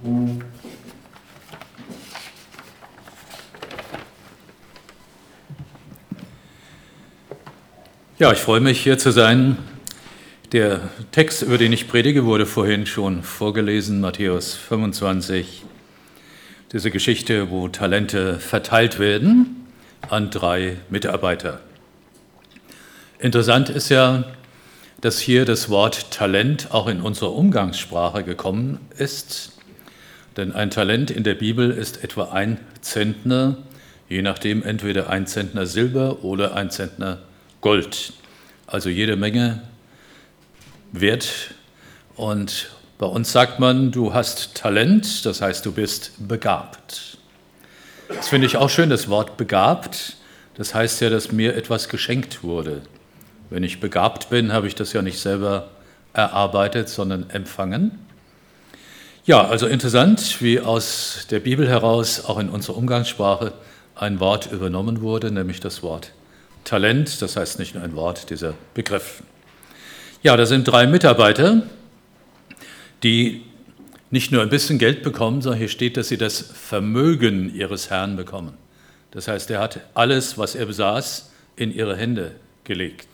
Ja, ich freue mich, hier zu sein. Der Text, über den ich predige, wurde vorhin schon vorgelesen, Matthäus 25. Diese Geschichte, wo Talente verteilt werden an 3 Mitarbeiter. Interessant ist ja, dass hier das Wort Talent auch in unsere Umgangssprache gekommen ist. Denn ein Talent in der Bibel ist etwa 1 Zentner, je nachdem entweder 1 Zentner Silber oder 1 Zentner Gold. Also jede Menge Wert. Und bei uns sagt man, du hast Talent, das heißt, du bist begabt. Das finde ich auch schön, das Wort begabt. Das heißt ja, dass mir etwas geschenkt wurde. Wenn ich begabt bin, habe ich das ja nicht selber erarbeitet, sondern empfangen. Ja, also interessant, wie aus der Bibel heraus auch in unserer Umgangssprache ein Wort übernommen wurde, nämlich das Wort Talent, das heißt nicht nur ein Wort, dieser Begriff. Ja, da sind 3 Mitarbeiter, die nicht nur ein bisschen Geld bekommen, sondern hier steht, dass sie das Vermögen ihres Herrn bekommen. Das heißt, er hat alles, was er besaß, in ihre Hände gelegt.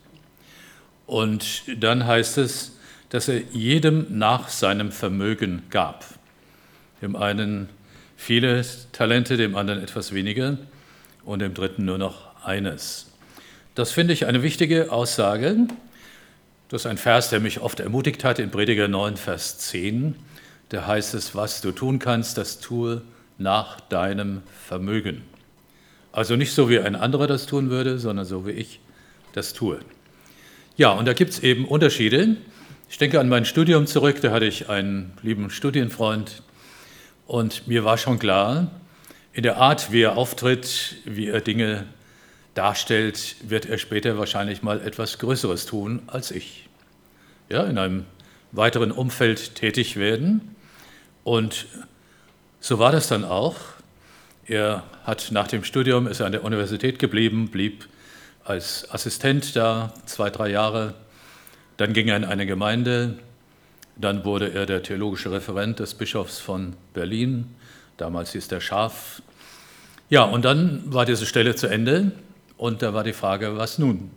Und dann heißt es, dass er jedem nach seinem Vermögen gab. Dem einen viele Talente, dem anderen etwas weniger und dem dritten nur noch eines. Das finde ich eine wichtige Aussage. Das ist ein Vers, der mich oft ermutigt hat, in Prediger 9, Vers 10. Da heißt es, was du tun kannst, das tue nach deinem Vermögen. Also nicht so, wie ein anderer das tun würde, sondern so, wie ich das tue. Ja, und da gibt es eben Unterschiede. Ich denke an mein Studium zurück, da hatte ich einen lieben Studienfreund und mir war schon klar, in der Art, wie er auftritt, wie er Dinge darstellt, wird er später wahrscheinlich mal etwas Größeres tun als ich. Ja, in einem weiteren Umfeld tätig werden. Und so war das dann auch. Er hat nach dem Studium, ist an der Universität geblieben, blieb als Assistent da 2, 3 Jahre. Dann ging er in eine Gemeinde. Dann wurde er der theologische Referent des Bischofs von Berlin. Damals hieß der Scharf. Ja, und dann war diese Stelle zu Ende. Und da war die Frage, was nun?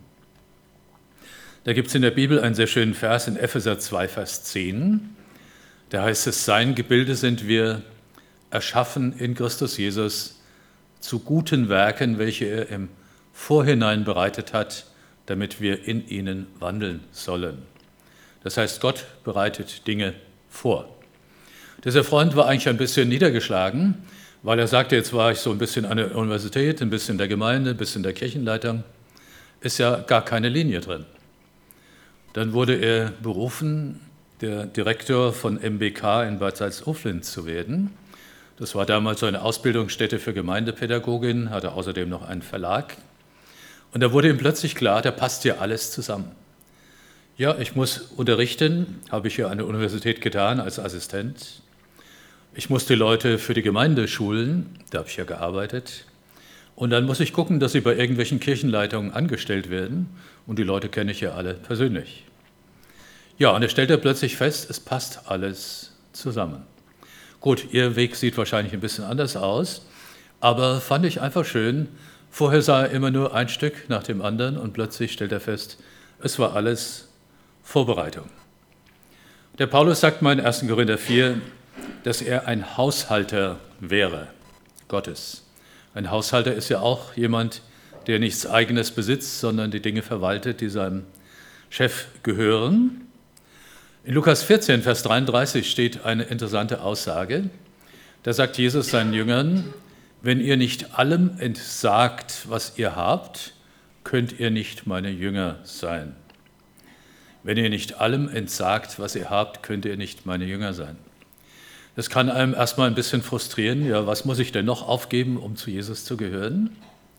Da gibt es in der Bibel einen sehr schönen Vers in Epheser 2, Vers 10. Da heißt es, sein Gebilde sind wir erschaffen in Christus Jesus zu guten Werken, welche er im Vorhinein bereitet hat, damit wir in ihnen wandeln sollen. Das heißt, Gott bereitet Dinge vor. Dieser Freund war eigentlich ein bisschen niedergeschlagen, weil er sagte, jetzt war ich so ein bisschen an der Universität, ein bisschen der Gemeinde, ein bisschen der Kirchenleitung, ist ja gar keine Linie drin. Dann wurde er berufen, der Direktor von MBK in Bad Salzuflen zu werden. Das war damals so eine Ausbildungsstätte für Gemeindepädagogin, hatte außerdem noch einen Verlag. Und da wurde ihm plötzlich klar, da passt hier alles zusammen. Ja, ich muss unterrichten, habe ich ja an der Universität getan als Assistent. Ich muss die Leute für die Gemeinde schulen, da habe ich ja gearbeitet. Und dann muss ich gucken, dass sie bei irgendwelchen Kirchenleitungen angestellt werden. Und die Leute kenne ich ja alle persönlich. Ja, und da stellt er plötzlich fest, es passt alles zusammen. Gut, Ihr Weg sieht wahrscheinlich ein bisschen anders aus, aber fand ich einfach schön. Vorher sah er immer nur ein Stück nach dem anderen und plötzlich stellt er fest, es war alles Vorbereitung. Der Paulus sagt mal in 1. Korinther 4, dass er ein Haushalter wäre, Gottes. Ein Haushalter ist ja auch jemand, der nichts Eigenes besitzt, sondern die Dinge verwaltet, die seinem Chef gehören. In Lukas 14, Vers 33 steht eine interessante Aussage. Da sagt Jesus seinen Jüngern, wenn ihr nicht allem entsagt, was ihr habt, könnt ihr nicht meine Jünger sein. Wenn ihr nicht allem entsagt, was ihr habt, könnt ihr nicht meine Jünger sein. Das kann einem erstmal ein bisschen frustrieren. Ja, was muss ich denn noch aufgeben, um zu Jesus zu gehören?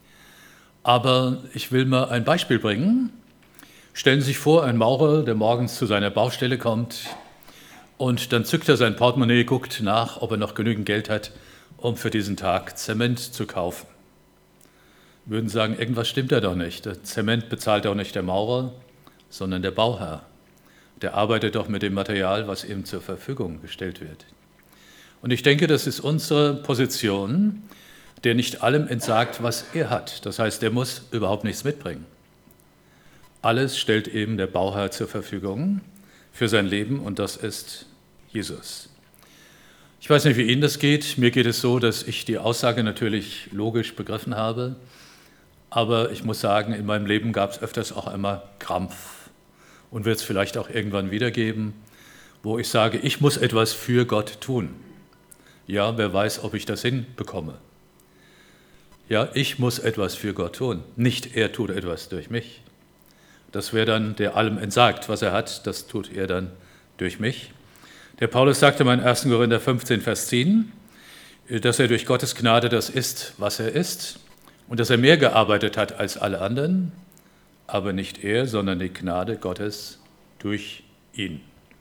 Aber ich will mal ein Beispiel bringen. Stellen Sie sich vor, ein Maurer, der morgens zu seiner Baustelle kommt und dann zückt er sein Portemonnaie, guckt nach, ob er noch genügend Geld hat, um für diesen Tag Zement zu kaufen. Würden sagen, irgendwas stimmt da doch nicht. Der Zement bezahlt doch nicht der Maurer, sondern der Bauherr. Der arbeitet doch mit dem Material, was ihm zur Verfügung gestellt wird. Und ich denke, das ist unsere Position, der nicht allem entsagt, was er hat. Das heißt, der muss überhaupt nichts mitbringen. Alles stellt eben der Bauherr zur Verfügung für sein Leben und das ist Jesus. Ich weiß nicht, wie Ihnen das geht. Mir geht es so, dass ich die Aussage natürlich logisch begriffen habe, aber ich muss sagen, in meinem Leben gab es öfters auch einmal Krampf und wird es vielleicht auch irgendwann wieder geben, wo ich sage, ich muss etwas für Gott tun. Ja, wer weiß, ob ich das hinbekomme. Ja, ich muss etwas für Gott tun, nicht er tut etwas durch mich. Das wäre dann, der allem entsagt, was er hat, das tut er dann durch mich. Der Paulus sagte mal in 1. Korinther 15, Vers 10, dass er durch Gottes Gnade das ist, was er ist und dass er mehr gearbeitet hat als alle anderen, aber nicht er, sondern die Gnade Gottes durch ihn.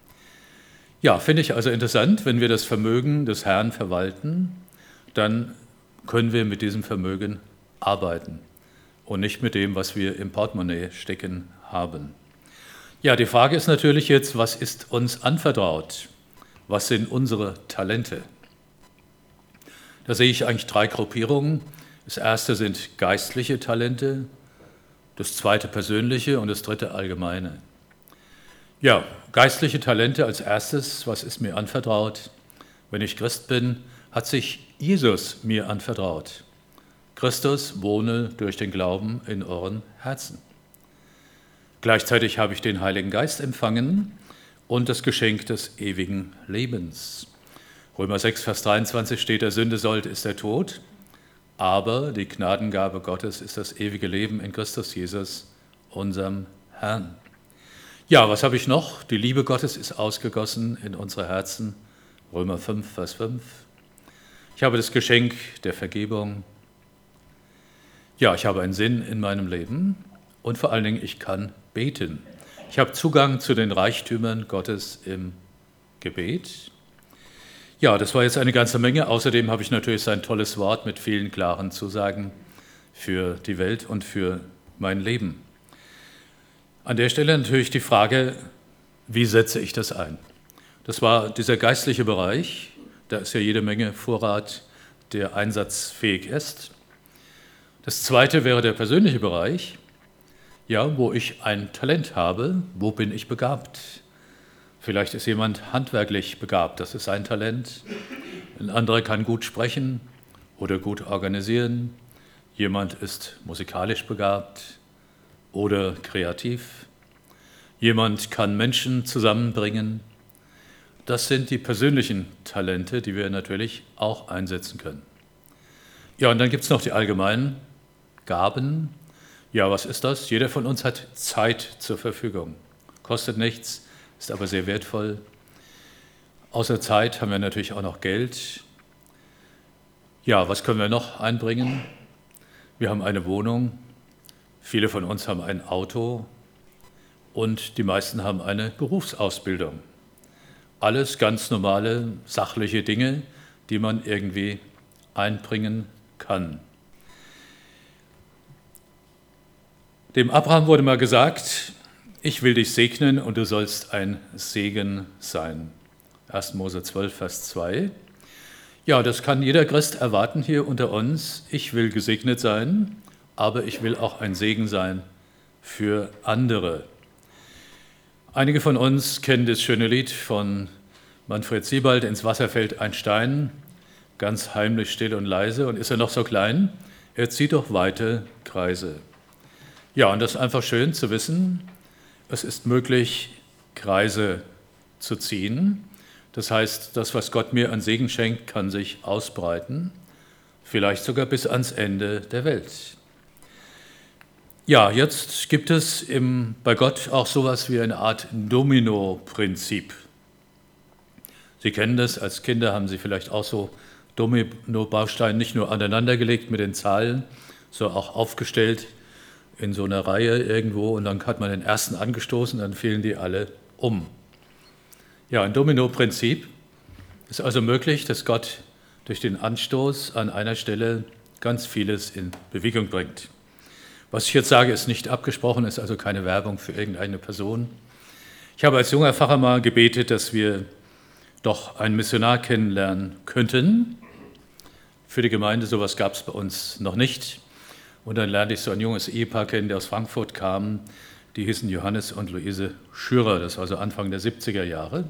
Ja, finde ich also interessant, wenn wir das Vermögen des Herrn verwalten, dann können wir mit diesem Vermögen arbeiten und nicht mit dem, was wir im Portemonnaie stecken haben. Ja, die Frage ist natürlich jetzt, was ist uns anvertraut? Was sind unsere Talente? Da sehe ich eigentlich 3 Gruppierungen. Das erste sind geistliche Talente, das zweite persönliche und das dritte allgemeine. Ja, geistliche Talente als erstes, was ist mir anvertraut? Wenn ich Christ bin, hat sich Jesus mir anvertraut. Christus wohne durch den Glauben in euren Herzen. Gleichzeitig habe ich den Heiligen Geist empfangen und das Geschenk des ewigen Lebens. Römer 6, Vers 23 steht, der Sünde Sold ist der Tod, aber die Gnadengabe Gottes ist das ewige Leben in Christus Jesus, unserem Herrn. Ja, was habe ich noch? Die Liebe Gottes ist ausgegossen in unsere Herzen. Römer 5, Vers 5. Ich habe das Geschenk der Vergebung. Ja, ich habe einen Sinn in meinem Leben und vor allen Dingen, ich kann beten. Ich habe Zugang zu den Reichtümern Gottes im Gebet. Ja, das war jetzt eine ganze Menge. Außerdem habe ich natürlich sein tolles Wort mit vielen klaren Zusagen für die Welt und für mein Leben. An der Stelle natürlich die Frage, wie setze ich das ein? Das war dieser geistliche Bereich. Da ist ja jede Menge Vorrat, der einsatzfähig ist. Das zweite wäre der persönliche Bereich. Ja, wo ich ein Talent habe, wo bin ich begabt? Vielleicht ist jemand handwerklich begabt, das ist sein Talent. Ein anderer kann gut sprechen oder gut organisieren. Jemand ist musikalisch begabt oder kreativ. Jemand kann Menschen zusammenbringen. Das sind die persönlichen Talente, die wir natürlich auch einsetzen können. Ja, und dann gibt es noch die allgemeinen Gaben. Ja, was ist das? Jeder von uns hat Zeit zur Verfügung. Kostet nichts, ist aber sehr wertvoll. Außer Zeit haben wir natürlich auch noch Geld. Ja, was können wir noch einbringen? Wir haben eine Wohnung. Viele von uns haben ein Auto. Und die meisten haben eine Berufsausbildung. Alles ganz normale, sachliche Dinge, die man irgendwie einbringen kann. Dem Abraham wurde mal gesagt, ich will dich segnen und du sollst ein Segen sein. 1. Mose 12, Vers 2. Ja, das kann jeder Christ erwarten hier unter uns. Ich will gesegnet sein, aber ich will auch ein Segen sein für andere. Einige von uns kennen das schöne Lied von Manfred Siebald, ins Wasser fällt ein Stein, ganz heimlich, still und leise. Und ist er noch so klein? Er zieht doch weite Kreise. Ja, und das ist einfach schön zu wissen, es ist möglich, Kreise zu ziehen. Das heißt, das, was Gott mir an Segen schenkt, kann sich ausbreiten, vielleicht sogar bis ans Ende der Welt. Ja, jetzt gibt es bei Gott auch sowas wie eine Art Domino-Prinzip. Sie kennen das, als Kinder haben Sie vielleicht auch so Domino-Bausteine nicht nur aneinandergelegt mit den Zahlen, sondern auch aufgestellt in so einer Reihe irgendwo und dann hat man den ersten angestoßen, dann fielen die alle um. Ja, ein Domino-Prinzip ist also möglich, dass Gott durch den Anstoß an einer Stelle ganz vieles in Bewegung bringt. Was ich jetzt sage, ist nicht abgesprochen, ist also keine Werbung für irgendeine Person. Ich habe als junger Pfarrer mal gebetet, dass wir doch einen Missionar kennenlernen könnten. Für die Gemeinde, sowas gab es bei uns noch nicht. Und dann lernte ich so ein junges Ehepaar kennen, der aus Frankfurt kam. Die hießen Johannes und Luise Schürer, das war so Anfang der 70er Jahre.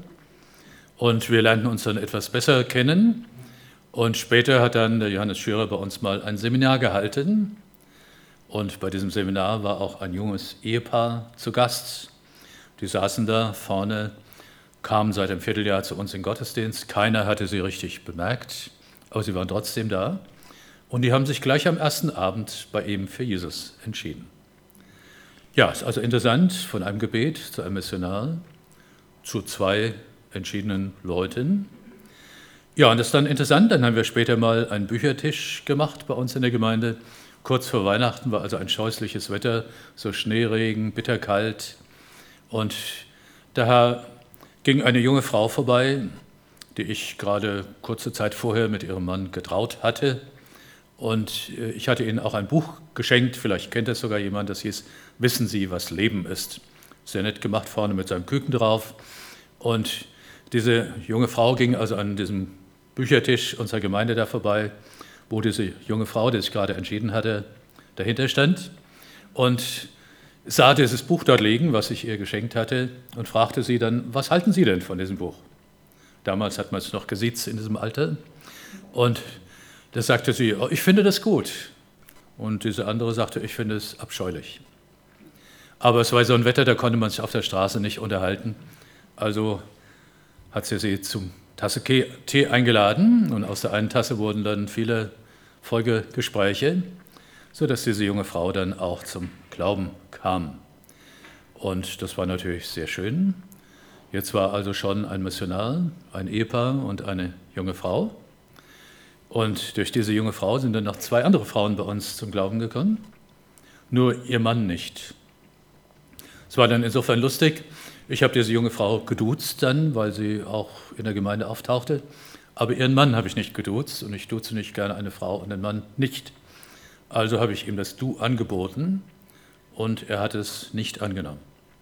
Und wir lernten uns dann etwas besser kennen. Und später hat dann der Johannes Schürer bei uns mal ein Seminar gehalten. Und bei diesem Seminar war auch ein junges Ehepaar zu Gast. Die saßen da vorne, kamen seit einem Vierteljahr zu uns in den Gottesdienst. Keiner hatte sie richtig bemerkt, aber sie waren trotzdem da. Und die haben sich gleich am ersten Abend bei ihm für Jesus entschieden. Ja, ist also interessant, von einem Gebet zu einem Missionar, zu zwei entschiedenen Leuten. Ja, und das ist dann interessant, dann haben wir später mal einen Büchertisch gemacht bei uns in der Gemeinde. Kurz vor Weihnachten war also ein scheußliches Wetter, so Schneeregen, bitterkalt. Und da ging eine junge Frau vorbei, die ich gerade kurze Zeit vorher mit ihrem Mann getraut hatte. Und ich hatte ihnen auch ein Buch geschenkt, vielleicht kennt das sogar jemand, das hieß Wissen Sie, was Leben ist. Sehr nett gemacht, vorne mit seinem Küken drauf. Und diese junge Frau ging also an diesem Büchertisch unserer Gemeinde da vorbei, wo diese junge Frau, die sich gerade entschieden hatte, dahinter stand und sah dieses Buch dort liegen, was ich ihr geschenkt hatte, und fragte sie dann, was halten Sie denn von diesem Buch? Damals hat man es noch gesiezt in diesem Alter. Und da sagte sie, oh, ich finde das gut. Und diese andere sagte, ich finde es abscheulich. Aber es war so ein Wetter, da konnte man sich auf der Straße nicht unterhalten. Also hat sie zum Tasse Tee eingeladen und aus der einen Tasse wurden dann viele Folgegespräche, sodass diese junge Frau dann auch zum Glauben kam. Und das war natürlich sehr schön. Jetzt war also schon ein Missionar, ein Ehepaar und eine junge Frau. Und durch diese junge Frau sind dann noch zwei andere Frauen bei uns zum Glauben gekommen, nur ihr Mann nicht. Es war dann insofern lustig, ich habe diese junge Frau geduzt dann, weil sie auch in der Gemeinde auftauchte, aber ihren Mann habe ich nicht geduzt und ich duze nicht gerne eine Frau und den Mann nicht. Also habe ich ihm das Du angeboten und er hat es nicht angenommen.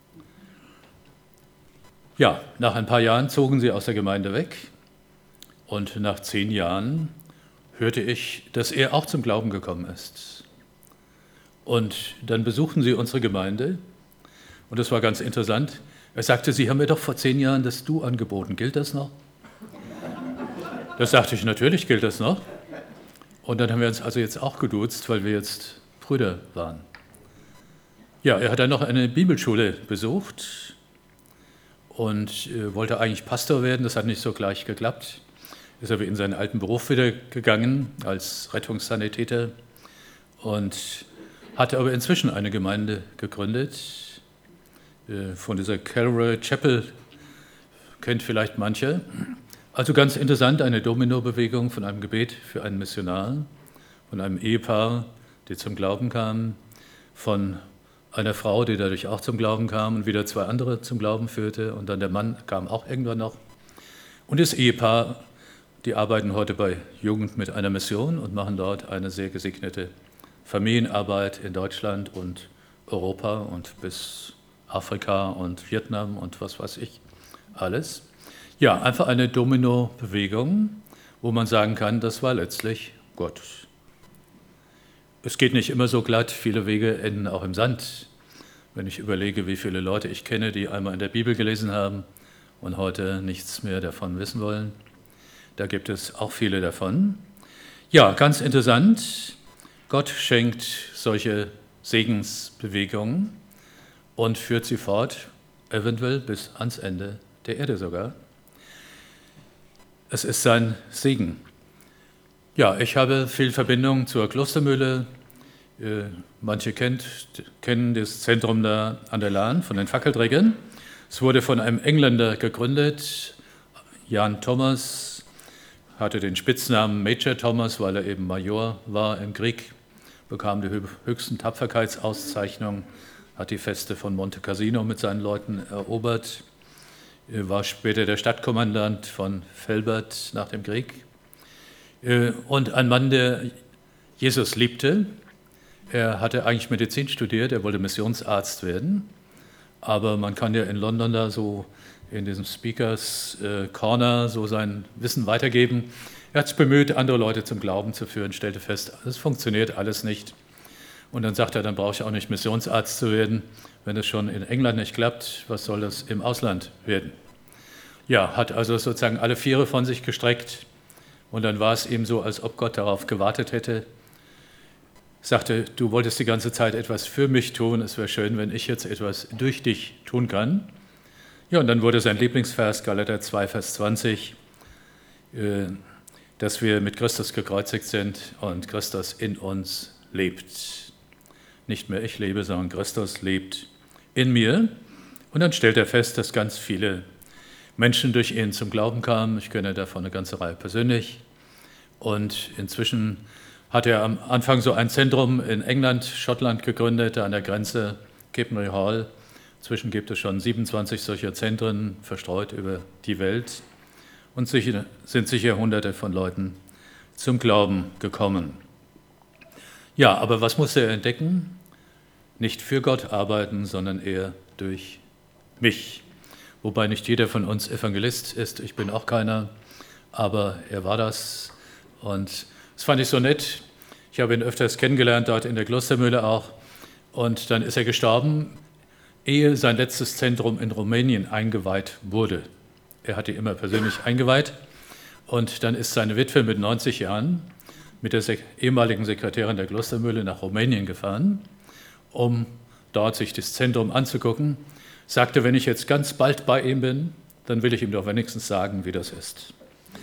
Ja, nach ein paar Jahren zogen sie aus der Gemeinde weg und nach 10 Jahren hörte ich, dass er auch zum Glauben gekommen ist. Und dann besuchten sie unsere Gemeinde und das war ganz interessant. Er sagte, Sie haben mir doch vor 10 Jahren das Du angeboten, gilt das noch? Das sagte ich, natürlich gilt das noch. Und dann haben wir uns also jetzt auch geduzt, weil wir jetzt Brüder waren. Ja, er hat dann noch eine Bibelschule besucht und wollte eigentlich Pastor werden, das hat nicht so gleich geklappt. Ist aber in seinen alten Beruf wieder gegangen als Rettungssanitäter und hatte aber inzwischen eine Gemeinde gegründet. Von dieser Calvary Chapel kennt vielleicht manche. Also ganz interessant, eine Domino-Bewegung von einem Gebet für einen Missionar, von einem Ehepaar, die zum Glauben kamen, von einer Frau, die dadurch auch zum Glauben kam und wieder 2 andere zum Glauben führte und dann der Mann kam auch irgendwann noch. Und das Ehepaar, die arbeiten heute bei Jugend mit einer Mission und machen dort eine sehr gesegnete Familienarbeit in Deutschland und Europa und bis Afrika und Vietnam und was weiß ich alles. Ja, einfach eine Domino-Bewegung, wo man sagen kann, das war letztlich Gott. Es geht nicht immer so glatt, viele Wege enden auch im Sand. Wenn ich überlege, wie viele Leute ich kenne, die einmal in der Bibel gelesen haben und heute nichts mehr davon wissen wollen, da gibt es auch viele davon. Ja, ganz interessant, Gott schenkt solche Segensbewegungen und führt sie fort, eventuell bis ans Ende der Erde sogar. Es ist sein Segen. Ja, ich habe viel Verbindung zur Klostermühle. Manche kennen das Zentrum da an der Lahn von den Fackelträgern. Es wurde von einem Engländer gegründet. Jan Thomas hatte den Spitznamen Major Thomas, weil er eben Major war im Krieg, bekam die höchsten Tapferkeitsauszeichnungen, hat die Feste von Monte Cassino mit seinen Leuten erobert, war später der Stadtkommandant von Velbert nach dem Krieg und ein Mann, der Jesus liebte. Er hatte eigentlich Medizin studiert, er wollte Missionsarzt werden, aber man kann ja in London da so in diesem Speakers Corner so sein Wissen weitergeben. Er hat sich bemüht, andere Leute zum Glauben zu führen, stellte fest, es funktioniert alles nicht. Und dann sagt er, dann brauche ich auch nicht Missionsarzt zu werden. Wenn es schon in England nicht klappt, was soll das im Ausland werden? Ja, hat also sozusagen alle Viere von sich gestreckt. Und dann war es ihm so, als ob Gott darauf gewartet hätte. Sagte, du wolltest die ganze Zeit etwas für mich tun, es wäre schön, wenn ich jetzt etwas durch dich tun kann. Ja, und dann wurde sein Lieblingsvers, Galater 2, Vers 20, dass wir mit Christus gekreuzigt sind und Christus in uns lebt. Nicht mehr ich lebe, sondern Christus lebt in mir. Und dann stellt er fest, dass ganz viele Menschen durch ihn zum Glauben kamen. Ich kenne davon eine ganze Reihe persönlich. Und inzwischen hat er am Anfang so ein Zentrum in England, Schottland gegründet, an der Grenze, Kippenry Hall. Inzwischen gibt es schon 27 solcher Zentren verstreut über die Welt. Und sind sicher Hunderte von Leuten zum Glauben gekommen. Ja, aber was musste er entdecken? Nicht für Gott arbeiten, sondern eher durch mich. Wobei nicht jeder von uns Evangelist ist, ich bin auch keiner, aber er war das. Und das fand ich so nett. Ich habe ihn öfters kennengelernt, dort in der Klostermühle auch. Und dann ist er gestorben, ehe sein letztes Zentrum in Rumänien eingeweiht wurde. Er hat die immer persönlich eingeweiht. Und dann ist seine Witwe mit 90 Jahren mit der ehemaligen Sekretärin der Klostermühle nach Rumänien gefahren, um dort sich das Zentrum anzugucken. Sagte, wenn ich jetzt ganz bald bei ihm bin, dann will ich ihm doch wenigstens sagen, wie das ist.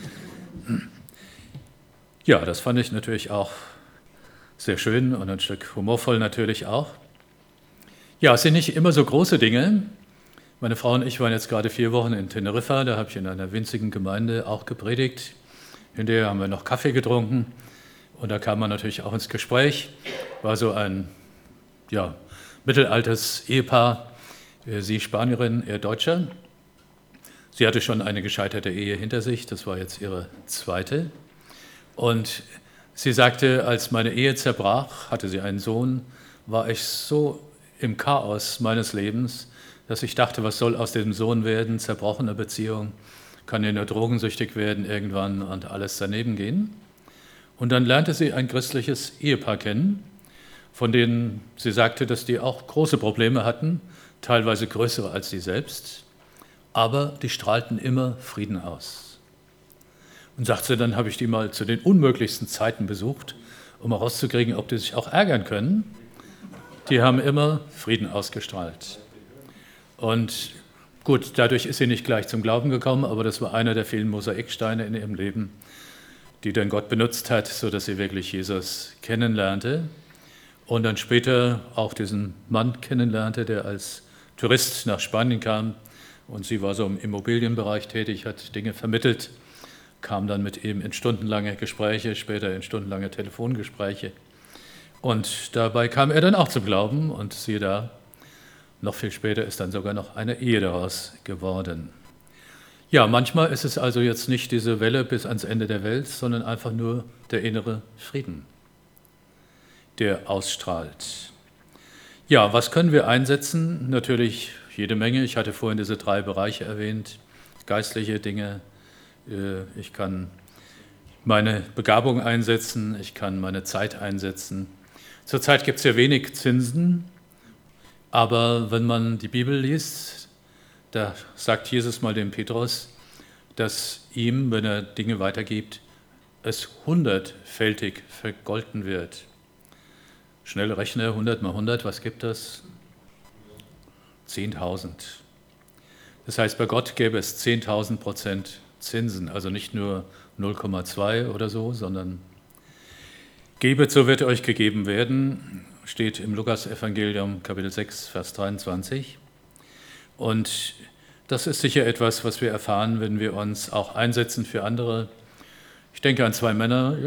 Ja, das fand ich natürlich auch sehr schön und ein Stück humorvoll natürlich auch. Ja, es sind nicht immer so große Dinge. Meine Frau und ich waren jetzt gerade 4 Wochen in Teneriffa, da habe ich in einer winzigen Gemeinde auch gepredigt. Hinterher haben wir noch Kaffee getrunken und da kam man natürlich auch ins Gespräch. War so ein mittelaltes Ehepaar, sie Spanierin, er Deutscher. Sie hatte schon eine gescheiterte Ehe hinter sich, das war jetzt ihre zweite. Und sie sagte, als meine Ehe zerbrach, hatte sie einen Sohn, war ich so im Chaos meines Lebens, dass ich dachte, was soll aus dem Sohn werden, zerbrochene Beziehung, kann ja nur drogensüchtig werden irgendwann und alles daneben gehen. Und dann lernte sie ein christliches Ehepaar kennen, von denen sie sagte, dass die auch große Probleme hatten, teilweise größere als sie selbst, aber die strahlten immer Frieden aus. Und sagte, dann habe ich die mal zu den unmöglichsten Zeiten besucht, um herauszukriegen, ob die sich auch ärgern können. Die haben immer Frieden ausgestrahlt. Und gut, dadurch ist sie nicht gleich zum Glauben gekommen, aber das war einer der vielen Mosaiksteine in ihrem Leben, die dann Gott benutzt hat, sodass sie wirklich Jesus kennenlernte und dann später auch diesen Mann kennenlernte, der als Tourist nach Spanien kam und sie war so im Immobilienbereich tätig, hat Dinge vermittelt, kam dann mit ihm in stundenlange Gespräche, später in stundenlange Telefongespräche und dabei kam er dann auch zum Glauben und siehe da, noch viel später ist dann sogar noch eine Ehe daraus geworden. Ja, manchmal ist es also jetzt nicht diese Welle bis ans Ende der Welt, sondern einfach nur der innere Frieden, der ausstrahlt. Ja, was können wir einsetzen? Natürlich jede Menge. Ich hatte vorhin diese 3 Bereiche erwähnt. Geistliche Dinge. Ich kann meine Begabung einsetzen. Ich kann meine Zeit einsetzen. Zurzeit gibt es ja wenig Zinsen. Aber wenn man die Bibel liest, da sagt Jesus mal dem Petrus, dass ihm, wenn er Dinge weitergibt, es 100-fältig vergolten wird. Schnell rechne, 100 mal 100, was gibt das? 10.000. Das heißt, bei Gott gäbe es 10.000% Zinsen, also nicht nur 0,2 oder so, sondern gebet, so wird euch gegeben werden, steht im Lukas-Evangelium, Kapitel 6, Vers 23. Und das ist sicher etwas, was wir erfahren, wenn wir uns auch einsetzen für andere. Ich denke an 2 Männer,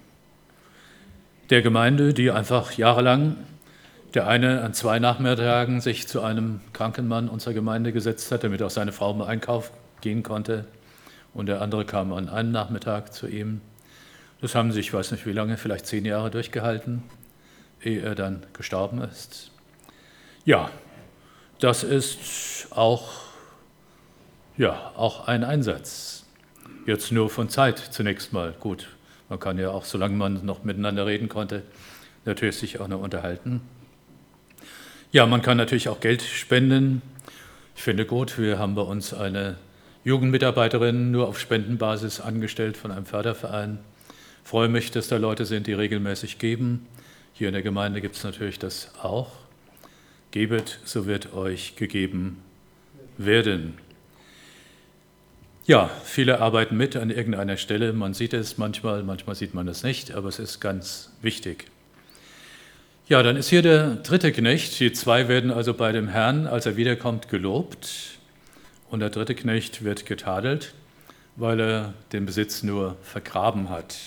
der Gemeinde, die einfach jahrelang, der eine an 2 Nachmittagen sich zu einem kranken Mann unserer Gemeinde gesetzt hat, damit auch seine Frau mal einkaufen gehen konnte. Und der andere kam an einem Nachmittag zu ihm. Das haben sie, ich weiß nicht wie lange, vielleicht 10 Jahre durchgehalten, ehe er dann gestorben ist. Ja, das ist auch ja, auch ein Einsatz. Jetzt nur von Zeit zunächst mal. Gut, man kann ja auch, solange man noch miteinander reden konnte, natürlich sich auch noch unterhalten. Ja, man kann natürlich auch Geld spenden. Ich finde gut, wir haben bei uns eine Jugendmitarbeiterin nur auf Spendenbasis angestellt von einem Förderverein. Ich freue mich, dass da Leute sind, die regelmäßig geben. Hier in der Gemeinde gibt es natürlich das auch. Gebet, so wird euch gegeben werden. Ja, viele arbeiten mit an irgendeiner Stelle. Man sieht es manchmal, manchmal sieht man es nicht, aber es ist ganz wichtig. Ja, dann ist hier der dritte Knecht. Die zwei werden also bei dem Herrn, als er wiederkommt, gelobt. Und der dritte Knecht wird getadelt, weil er den Besitz nur vergraben hat.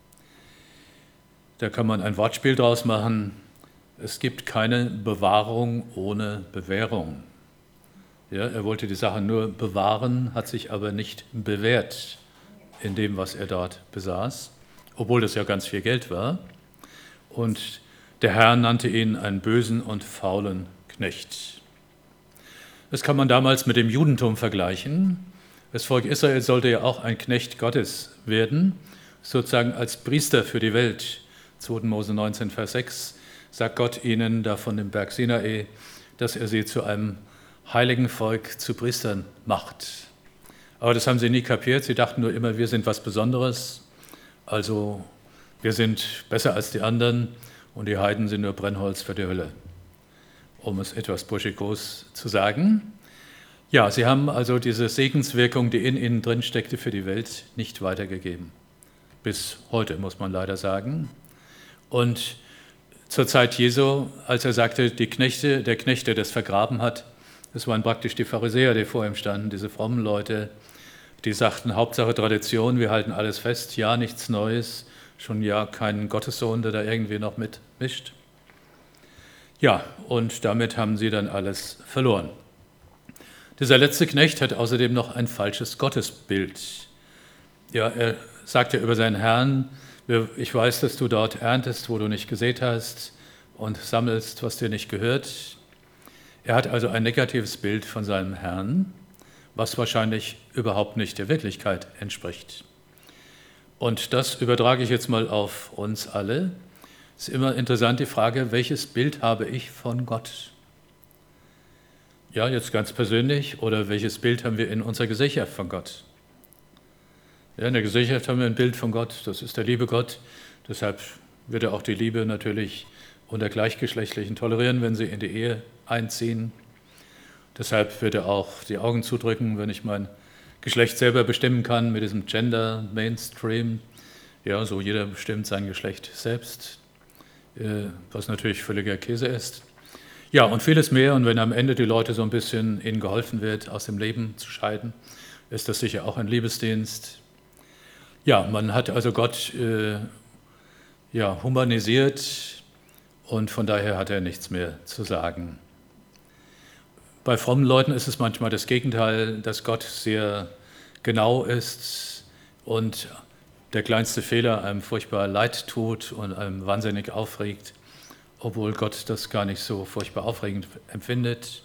Da kann man ein Wortspiel draus machen. Es gibt keine Bewahrung ohne Bewährung. Ja, er wollte die Sache nur bewahren, hat sich aber nicht bewährt in dem, was er dort besaß, obwohl das ja ganz viel Geld war. Und der Herr nannte ihn einen bösen und faulen Knecht. Das kann man damals mit dem Judentum vergleichen. Das Volk Israel sollte ja auch ein Knecht Gottes werden, sozusagen als Priester für die Welt. 2. Mose 19, Vers 6 sagt Gott ihnen da von dem Berg Sinai, dass er sie zu einem heiligen Volk, zu Priestern macht. Aber das haben sie nie kapiert. Sie dachten nur immer, wir sind was Besonderes. Also wir sind besser als die anderen und die Heiden sind nur Brennholz für die Hölle, um es etwas burschikos zu sagen. Ja, sie haben also diese Segenswirkung, die in ihnen drin steckte, für die Welt nicht weitergegeben. Bis heute, muss man leider sagen. Und zur Zeit Jesu, als er sagte, der Knecht, der das vergraben hat, das waren praktisch die Pharisäer, die vor ihm standen, diese frommen Leute, die sagten, Hauptsache Tradition, wir halten alles fest, ja, nichts Neues, schon ja keinen Gottessohn, der da irgendwie noch mitmischt. Ja, und damit haben sie dann alles verloren. Dieser letzte Knecht hat außerdem noch ein falsches Gottesbild. Ja, er sagt ja über seinen Herrn, ich weiß, dass du dort erntest, wo du nicht gesät hast und sammelst, was dir nicht gehört. Er hat also ein negatives Bild von seinem Herrn, was wahrscheinlich überhaupt nicht der Wirklichkeit entspricht. Und das übertrage ich jetzt mal auf uns alle. Es ist immer interessant die Frage, welches Bild habe ich von Gott? Ja, jetzt ganz persönlich, oder welches Bild haben wir in unserer Gesellschaft von Gott? Ja, in der Gesellschaft haben wir ein Bild von Gott, das ist der liebe Gott. Deshalb wird er auch die Liebe natürlich unter Gleichgeschlechtlichen tolerieren, wenn sie in die Ehe einziehen. Deshalb wird er auch die Augen zudrücken, wenn ich mein Geschlecht selber bestimmen kann mit diesem Gender Mainstream. Ja, so jeder bestimmt sein Geschlecht selbst, was natürlich völliger Käse ist. Ja, und vieles mehr. Und wenn am Ende die Leute so ein bisschen ihnen geholfen wird, aus dem Leben zu scheiden, ist das sicher auch ein Liebesdienst. Ja, man hat also Gott humanisiert und von daher hat er nichts mehr zu sagen. Bei frommen Leuten ist es manchmal das Gegenteil, dass Gott sehr genau ist und der kleinste Fehler einem furchtbar leid tut und einem wahnsinnig aufregt, obwohl Gott das gar nicht so furchtbar aufregend empfindet.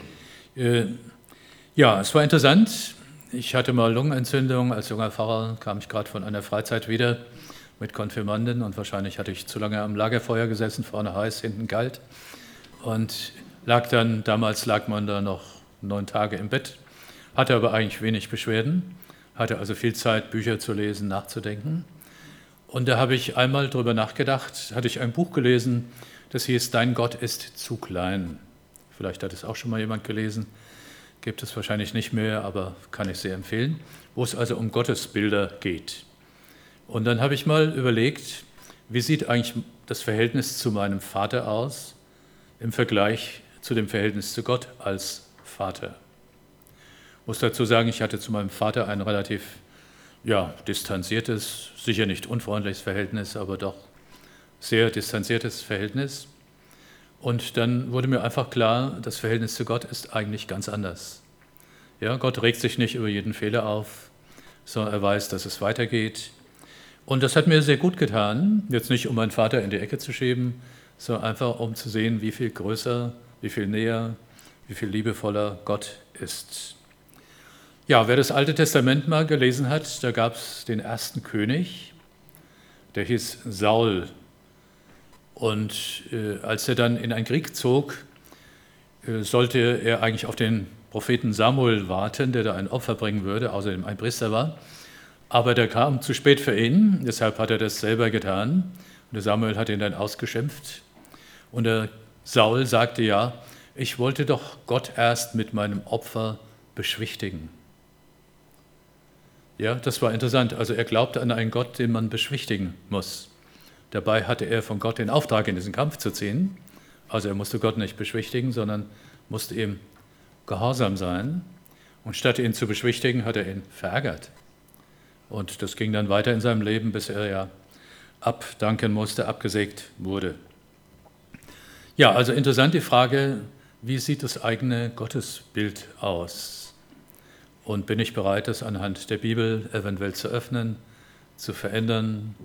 Ja, es war interessant. Ich hatte mal Lungenentzündung. Als junger Pfarrer kam ich gerade von einer Freizeit wieder mit Konfirmanden und wahrscheinlich hatte ich zu lange am Lagerfeuer gesessen, vorne heiß, hinten kalt und damals lag man da noch 9 Tage im Bett, hatte aber eigentlich wenig Beschwerden, hatte also viel Zeit, Bücher zu lesen, nachzudenken. Und da habe ich einmal drüber nachgedacht, hatte ich ein Buch gelesen, das hieß Dein Gott ist zu klein. Vielleicht hat es auch schon mal jemand gelesen, gibt es wahrscheinlich nicht mehr, aber kann ich sehr empfehlen, wo es also um Gottesbilder geht. Und dann habe ich mal überlegt, wie sieht eigentlich das Verhältnis zu meinem Vater aus im Vergleich zu dem Verhältnis zu Gott als Vater. Ich muss dazu sagen, ich hatte zu meinem Vater ein relativ distanziertes, sicher nicht unfreundliches Verhältnis, aber doch sehr distanziertes Verhältnis. Und dann wurde mir einfach klar, das Verhältnis zu Gott ist eigentlich ganz anders. Ja, Gott regt sich nicht über jeden Fehler auf, sondern er weiß, dass es weitergeht. Und das hat mir sehr gut getan, jetzt nicht um meinen Vater in die Ecke zu schieben, sondern einfach um zu sehen, wie viel größer, wie viel näher, wie viel liebevoller Gott ist. Ja, wer das Alte Testament mal gelesen hat, da gab es den ersten König, der hieß Saul. Und als er dann in einen Krieg zog, sollte er eigentlich auf den Propheten Samuel warten, der da ein Opfer bringen würde, außerdem ein Priester war. Aber der kam zu spät für ihn, deshalb hat er das selber getan. Und der Samuel hat ihn dann ausgeschimpft. Und der Saul sagte, ja, ich wollte doch Gott erst mit meinem Opfer beschwichtigen. Ja, das war interessant. Also er glaubte an einen Gott, den man beschwichtigen muss. Dabei hatte er von Gott den Auftrag, in diesen Kampf zu ziehen. Also er musste Gott nicht beschwichtigen, sondern musste ihm gehorsam sein. Und statt ihn zu beschwichtigen, hat er ihn verärgert. Und das ging dann weiter in seinem Leben, bis er ja abdanken musste, abgesägt wurde. Ja, also interessant die Frage, wie sieht das eigene Gottesbild aus? Und bin ich bereit, das anhand der Bibel eventuell zu öffnen, zu verändern?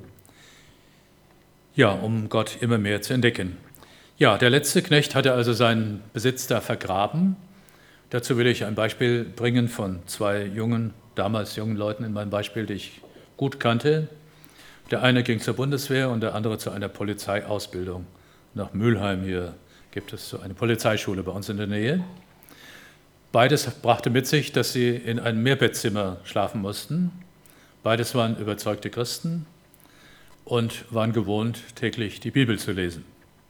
Ja, um Gott immer mehr zu entdecken. Ja, der letzte Knecht hatte also seinen Besitz da vergraben. Dazu will ich ein Beispiel bringen von zwei damals jungen Leuten in meinem Beispiel, die ich gut kannte. Der eine ging zur Bundeswehr und der andere zu einer Polizeiausbildung. Nach Mülheim hier gibt es so eine Polizeischule bei uns in der Nähe. Beides brachte mit sich, dass sie in einem Mehrbettzimmer schlafen mussten. Beides waren überzeugte Christen und waren gewohnt, täglich die Bibel zu lesen.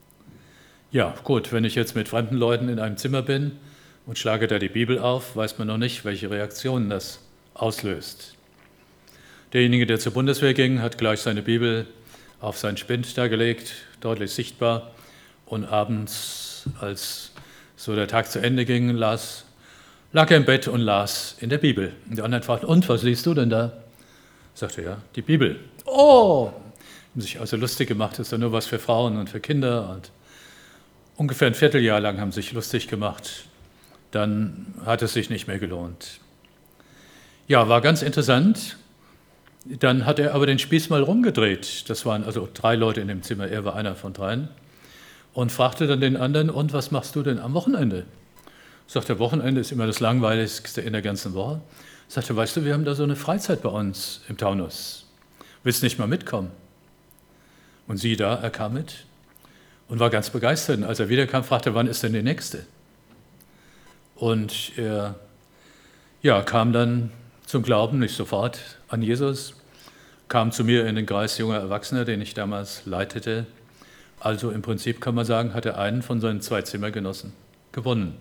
Ja, gut, wenn ich jetzt mit fremden Leuten in einem Zimmer bin und schlage da die Bibel auf, weiß man noch nicht, welche Reaktionen das auslöst. Derjenige, der zur Bundeswehr ging, hat gleich seine Bibel auf seinen Spind da gelegt, deutlich sichtbar. Und abends, als so der Tag zu Ende ging, lag er im Bett und las in der Bibel. Und die anderen fragten, und was liest du denn da? Sagte er, die Bibel. Oh! Haben sich also lustig gemacht, das ist ja nur was für Frauen und für Kinder. Und ungefähr ein Vierteljahr lang haben sie sich lustig gemacht. Dann hat es sich nicht mehr gelohnt. Ja, war ganz interessant. Dann hat er aber den Spieß mal rumgedreht. Das waren also 3 Leute in dem Zimmer, er war einer von 3. Und fragte dann den anderen, und was machst du denn am Wochenende? Sagt er, Wochenende ist immer das Langweiligste in der ganzen Woche. Sagt er, weißt du, wir haben da so eine Freizeit bei uns im Taunus. Willst nicht mal mitkommen? Und siehe da, er kam mit und war ganz begeistert. Und als er wiederkam, fragte er, wann ist denn die nächste? Und er kam dann zum Glauben, nicht sofort, an Jesus, kam zu mir in den Kreis junger Erwachsener, den ich damals leitete. Also im Prinzip kann man sagen, hat er einen von seinen 2 Zimmergenossen gewonnen.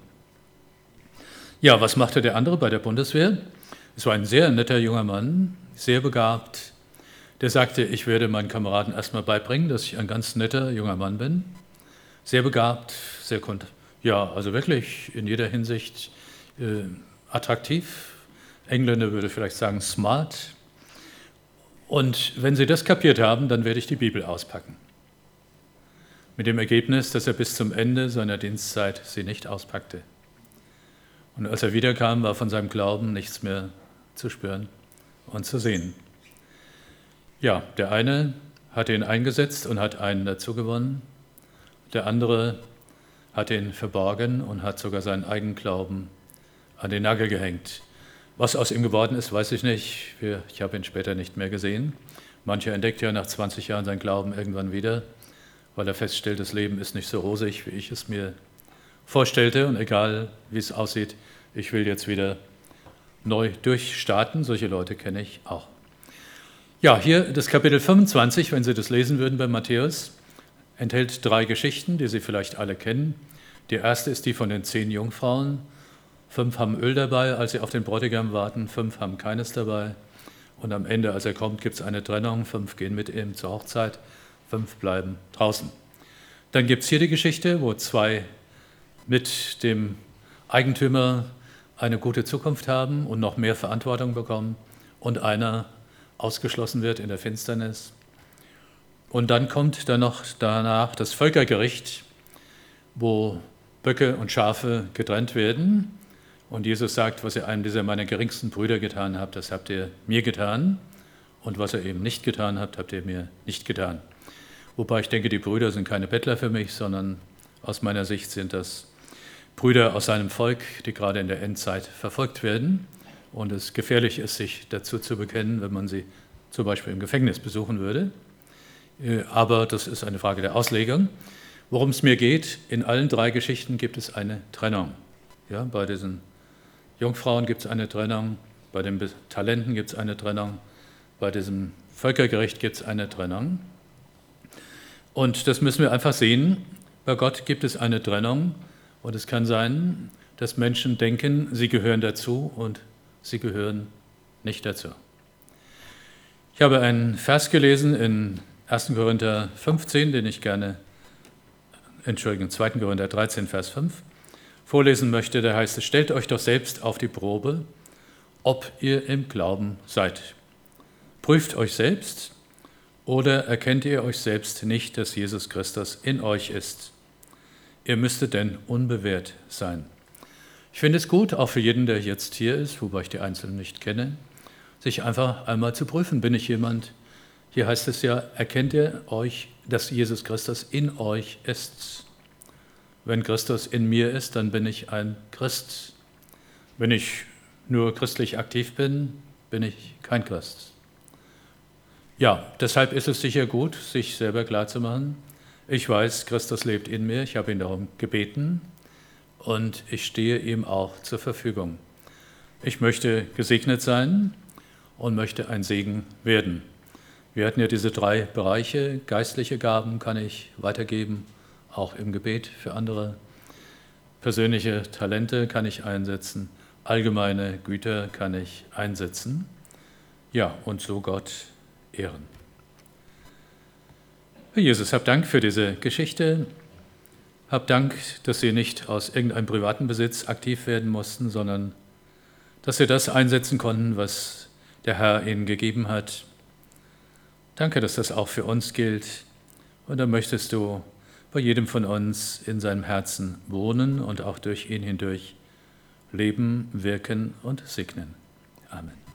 Ja, was machte der andere bei der Bundeswehr? Es war ein sehr netter junger Mann, sehr begabt. Der sagte, ich werde meinen Kameraden erstmal beibringen, dass ich ein ganz netter junger Mann bin. Sehr begabt, also wirklich in jeder Hinsicht attraktiv. Engländer würde vielleicht sagen smart. Und wenn Sie das kapiert haben, dann werde ich die Bibel auspacken. Mit dem Ergebnis, dass er bis zum Ende seiner Dienstzeit sie nicht auspackte. Und als er wiederkam, war von seinem Glauben nichts mehr zu spüren und zu sehen. Ja, der eine hat ihn eingesetzt und hat einen dazu gewonnen. Der andere hat ihn verborgen und hat sogar seinen eigenen Glauben an den Nagel gehängt. Was aus ihm geworden ist, weiß ich nicht. Ich habe ihn später nicht mehr gesehen. Mancher entdeckt ja nach 20 Jahren seinen Glauben irgendwann wieder, weil er feststellt, das Leben ist nicht so rosig, wie ich es mir vorstellte. Und egal, wie es aussieht, ich will jetzt wieder neu durchstarten. Solche Leute kenne ich auch. Ja, hier das Kapitel 25, wenn Sie das lesen würden bei Matthäus, enthält 3 Geschichten, die Sie vielleicht alle kennen. Die erste ist die von den 10 Jungfrauen. 5 haben Öl dabei, als sie auf den Bräutigam warten. 5 haben keines dabei. Und am Ende, als er kommt, gibt es eine Trennung. 5 gehen mit ihm zur Hochzeit. 5 bleiben draußen. Dann gibt es hier die Geschichte, wo 2 mit dem Eigentümer eine gute Zukunft haben und noch mehr Verantwortung bekommen und einer ausgeschlossen wird in der Finsternis. Und dann kommt dann noch danach das Völkergericht, wo Böcke und Schafe getrennt werden. Und Jesus sagt, was ihr einem dieser meiner geringsten Brüder getan habt, das habt ihr mir getan. Und was ihr eben nicht getan habt, habt ihr mir nicht getan. Wobei ich denke, die Brüder sind keine Bettler für mich, sondern aus meiner Sicht sind das Brüder aus seinem Volk, die gerade in der Endzeit verfolgt werden. und es gefährlich ist, sich dazu zu bekennen, wenn man sie zum Beispiel im Gefängnis besuchen würde. Aber das ist eine Frage der Auslegung. Worum es mir geht, in allen 3 Geschichten gibt es eine Trennung. Ja, bei diesen Jungfrauen gibt es eine Trennung, bei den Talenten gibt es eine Trennung, bei diesem Völkergericht gibt es eine Trennung. Und das müssen wir einfach sehen. Bei Gott gibt es eine Trennung und es kann sein, dass Menschen denken, sie gehören dazu und sie gehören nicht dazu. Ich habe einen Vers gelesen in 1. Korinther 15, den ich gerne, 2. Korinther 13, Vers 5, vorlesen möchte. Da heißt es, stellt euch doch selbst auf die Probe, ob ihr im Glauben seid. Prüft euch selbst, oder erkennt ihr euch selbst nicht, dass Jesus Christus in euch ist? Ihr müsstet denn unbewehrt sein. Ich finde es gut, auch für jeden, der jetzt hier ist, wobei ich die Einzelnen nicht kenne, sich einfach einmal zu prüfen. Bin ich jemand? Hier heißt es ja, erkennt ihr euch, dass Jesus Christus in euch ist? Wenn Christus in mir ist, dann bin ich ein Christ. Wenn ich nur christlich aktiv bin, bin ich kein Christ. Ja, deshalb ist es sicher gut, sich selber klarzumachen. Ich weiß, Christus lebt in mir, ich habe ihn darum gebeten und ich stehe ihm auch zur Verfügung. Ich möchte gesegnet sein und möchte ein Segen werden. Wir hatten ja diese 3 Bereiche. Geistliche Gaben kann ich weitergeben, auch im Gebet für andere. Persönliche Talente kann ich einsetzen. Allgemeine Güter kann ich einsetzen. Ja, und so Gott ehren. Herr Jesus, hab Dank für diese Geschichte. Hab Dank, dass Sie nicht aus irgendeinem privaten Besitz aktiv werden mussten, sondern dass Sie das einsetzen konnten, was der Herr Ihnen gegeben hat. Danke, dass das auch für uns gilt. Und dann möchtest du bei jedem von uns in seinem Herzen wohnen und auch durch ihn hindurch leben, wirken und segnen. Amen.